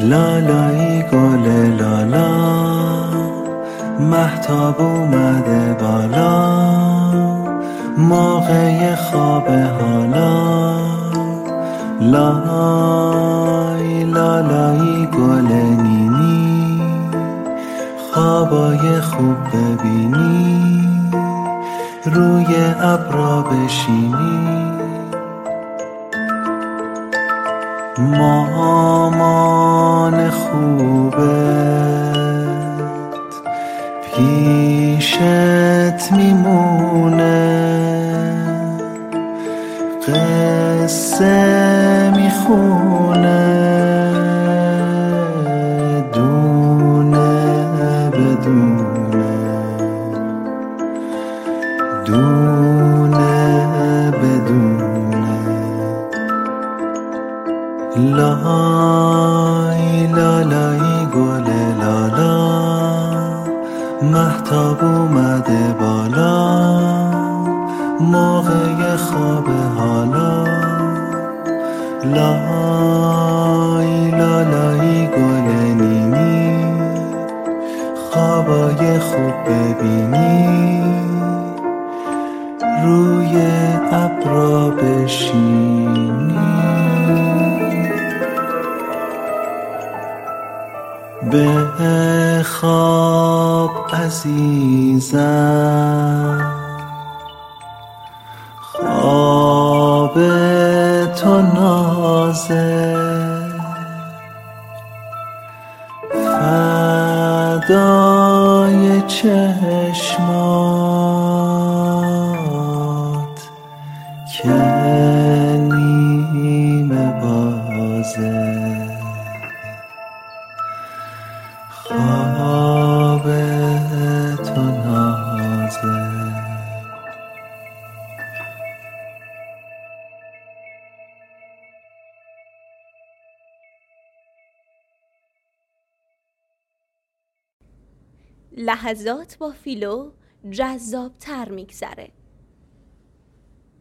لالایی گل لالا، مهتاب اومده بالا، موقع خواب حالا. لای لالایی گل نیمی، خوابای خوب ببینی، روی ابرا بشینی. مامان خوبت پیشت میمونه، قصه میخونه، دونه بدونه، دونه بدونه. لای لالایی گل لالا، مهتاب اومده بالا، موقع خواب حالا. لای لالایی گل نیمی، خوابای خوب ببینی، روی ابرا بشینی. به خواب عزیزم، خواب تو نازه، فدای چشمات که نیمه بازه. خواب تو نازه. لحظات با فیلو جذاب‌تر می‌گذره.